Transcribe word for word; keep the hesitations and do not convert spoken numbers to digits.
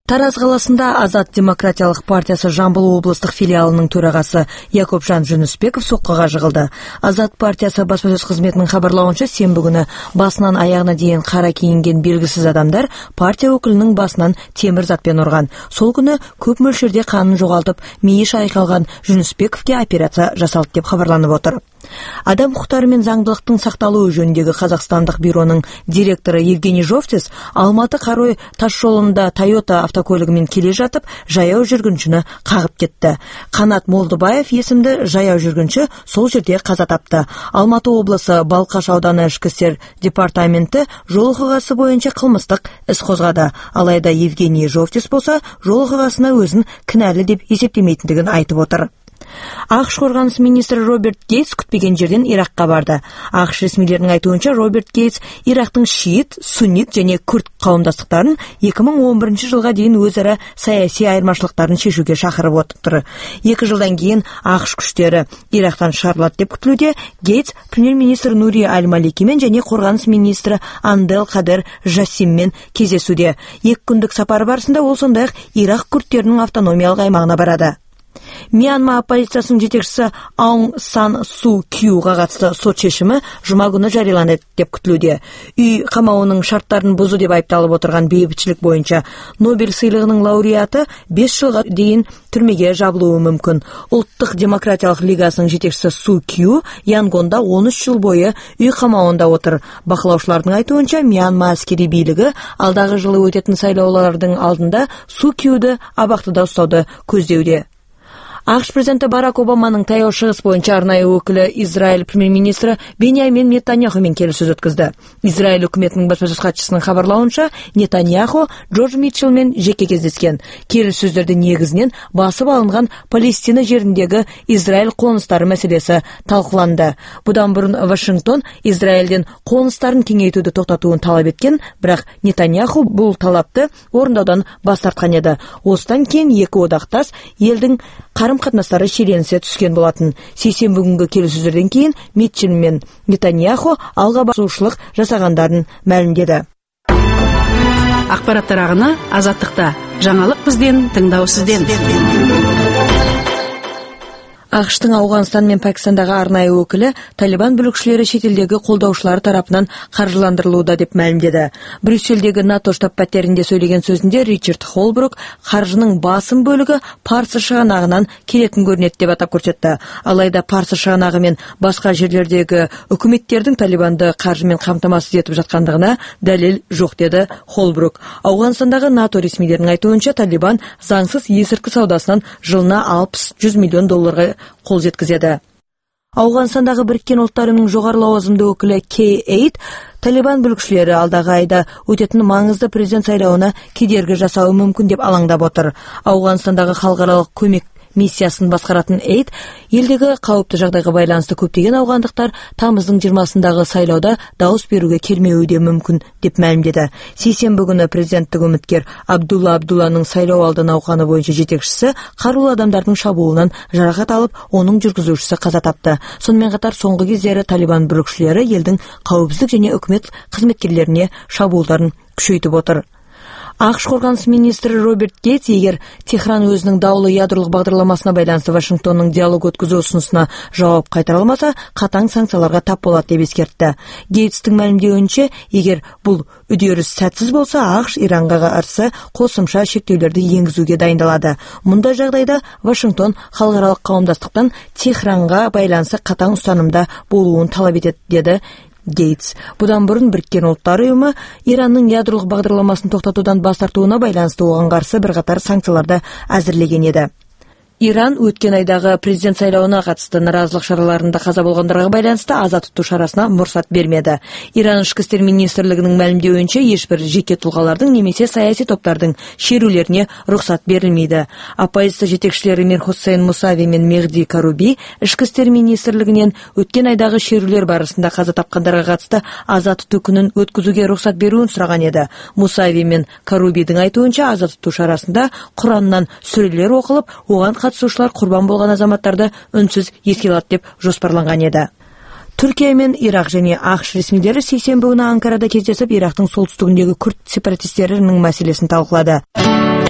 Тараз қаласында Азат демократиялық партиясы Жамбыл облыстық филиалының төрағасы Якупжан Жүнісбеков соққыға жығылды. Азат партиясы баспасөз қызметінің хабарлауынша, сенбі күні басынан аяғына дейін қара киінген белгісіз адамдар партия өкілінің басынан темір затпен ұрған. Сол күні көп мөлшерде қанын жоғалтып, миы шайқалған Жүнісбековке операция жасалды деп хабарланып отыр. Адам құқықтары мен заңдылықтың сақталуы жөніндегі Қазақстандық бюроның директоры Евгений Жовтис Алматы-Қарой тас жолында Toyota автокөлігімен келе жатып, жаяу жүргіншіні қағып кетті. Қанат Молдыбаев есімді жаяу жүргінші сол жерде қаза тапты. Алматы облысы Балқаш ауданы ішкі істер департаменті жол оқиғасы бойынша қылмыстық іс қозғады. Алайда Евгений Жовтис болса, жол оқиғасына өзін кінәлі деп есептемейтіндігін айтып отыр. ақш қорғаныс министрі Роберт Гейтс күтпеген жерден Иракқа барды. ақш ресмилерінің айтуынша, Роберт Гейтс Ирактың шиит, суннит және күрд қауымдастықтарын екі мың он бірінші жылға дейін өзара саяси айырмашылықтарын шешуге шақырып отыр. Екі жылдан кейін ақш күштері Ирактан шығарылады деп күтілуде. Гейтс премьер-министр Нури Аль-Маликимен және қорғаныс министрі Андел Кадер Жасиммен кездесуде. Екі күндік сапар барысында ол сондай-ақ Ирак күрдтерінің автономиялық аймағына барады. Мьянма оппозициясының жетекшісі Аунг Сан Су Кюға қатысты сот шешімі жұма күні жарияланады деп күтілуде. Үй қамауының шарттарын бұзу деп айыпталып отырған бейбітшілік бойынша Нобель сыйлығының лауреаты бес жылға дейін түрмеге жабылуы мүмкін. Ұлттық демократиялық лигасының жетекшісі Су Кю Янгонда он үш жыл бойы үй қамауында отыр. Бақылаушылардың айтуынша, Мьянма әскери билігі алдағы жылы өтетін сайлаулардың алдында Су Кюді абақтыда ұстауды көздеуде. ақш президенті Барак Обаманың таяу шығыс бойынша арнайы өкілі Израиль премьер-министрі Беньямин Нетаньяхумен келіссөз өткізді. Израиль үкіметінің баспасөз хатшысының хабарлауынша, Нетаньяху Джордж Митчелмен жеке кездескен. Келіссөздерді негізінен басып алынған Палестина жеріндегі Израиль қоныстары мәселесі талқыланды. Бұдан бұрын Вашингтон Израильден қоныстарын кеңейтуді тоқтатуын талап еткен, бірақ Нетаньяху бұл талапты орындаудан бас тартқан еді. Осыдан кейін екі одақтас елдің қарым-қатынастары шиеленісе түскен болатын. Сейсенбі күнгі келіссөздерден кейін Митчелл мен Нетаньяху алға басушылық жасағандарын мәлімдеді. Ақпараттар ағыны Азаттықта. Жаңалық бізден, тыңдау сізден. ақштың Ауғанстан мен Пәкістандағы арнайы өкілі Талибан бүлікшілері шетелдегі қолдаушылары тарапынан қаржыландырылуда деп мәлімдеді. Брюссельдегі НАТО штаб-пәтерінде сөйлеген сөзінде Ричард Холбрук қаржының басым бөлігі Парсы шығанағынан келетін көрінеді деп атап көрсетті. Алайда Парсы шығанағы мен басқа жерлердегі үкіметтердің Талибанды қаржымен қамтамасыз етіп жатқандығына дәлел жоқ деді Холбрук. Ауғанстандағы НАТО ресмилерінің айтуынша, Талибан заңсыз есірткі саудасынан жылына алпыс жүз миллион долларға қол жеткізеді. Ауғанстандағы Біріккен ұлттар ұйымының жоғары лауазымды өкілі Кей Эйд Талибан бүлікшілері алдағы айда өтетін маңызды президент сайлауына кедергі жасауы мүмкін деп алаңдап отыр. Ауғанстандағы халықаралық көмек миссиясын басқаратын Эйд, елдегі қауіпті жағдайға байланысты көптеген ауғандықтар тамыздың жиырмасындағы сайлауда дауыс беруге келмеуі де мүмкін деп мәлімдеді. Сейсенбі күні президенттік үміткер Абдулла Абдулланың сайлау алды науқаны бойынша жетекшісі қарулы адамдардың шабуылынан жарақат алып, оның жүргізушісі қаза тапты. Сонымен қатар соңғы кездері Талибан бүлікшілері елдің қауіпсіздік және үкімет қызметкерлеріне шабуылдарын күшейтіп отыр. ақш қорғаныс министрі Роберт Гейтс, егер Техран өзінің даулы ядролық бағдарламасына байланысты Вашингтонның диалог өткізу ұсынысына жауап қайтара алмаса, қатаң санкцияларға тап болады деп ескертті. Гейтстің мәлімдеуінше, егер бұл үдеріс сәтсіз болса, ақш Иранға қарсы қосымша шектеулерді енгізуге дайындалады. Мұндай жағдайда Вашингтон халықаралық қауымдастықтан Техранға байланысты қатаң ұстанымда болуын талап етеді, деді Гейтс. Бұдан бұрын Біріккен ұлттар ұйымы Иранның ядролық бағдарламасын тоқтатудан бас тартуына байланысты оған қарсы бірқатар санкцияларды әзірлеген еді. Иран өткен айдағы президент сайлауына қатысты наразылық шараларында қаза болғандарға байланысты аза тұту шарасына мұрсат бермеді. Иран ішкі істер министрлігінің мәлімдеуінше, ешбір жеке тұлғалардың немесе саяси топтардың шерулеріне рұқсат берілмейді. Оппозиция жетекшілері Мир Хусейн Мусави мен Мехди Каруби ішкі істер министрлігінен өткен айдағы шерулер барысында қаза тапқандарға қатысты аза тұту күнін өткізуге рұқсат беруін сұраған еді. Мусави мен Карубидің айтуынша, аза тұту шарасында Құраннан сүрелер оқылып, оған қатысушылар құрбан болған азаматтарды үнсіз еске алады деп жоспарланған еді. Түркия мен Ирақ және ақш ресмилері сейсенбі күні Анкарада кездесіп, Ирақтың солтүстігіндегі күрд сепаратистерінің мәселесін талқылады.